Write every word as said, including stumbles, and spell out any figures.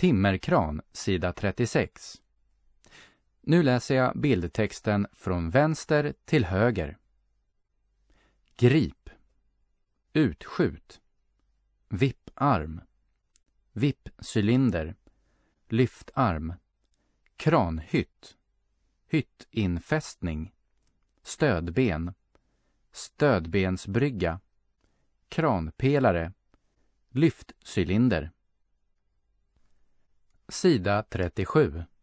Timmerkran, sida trettiosex. Nu läser jag bildtexten från vänster till höger. Grip. Utskjut. Vipparm. Vippcylinder. Lyftarm. Kranhytt. Hyttinfästning. Stödben. Stödbensbrygga. Kranpelare. Lyftcylinder. Sida trettiosju.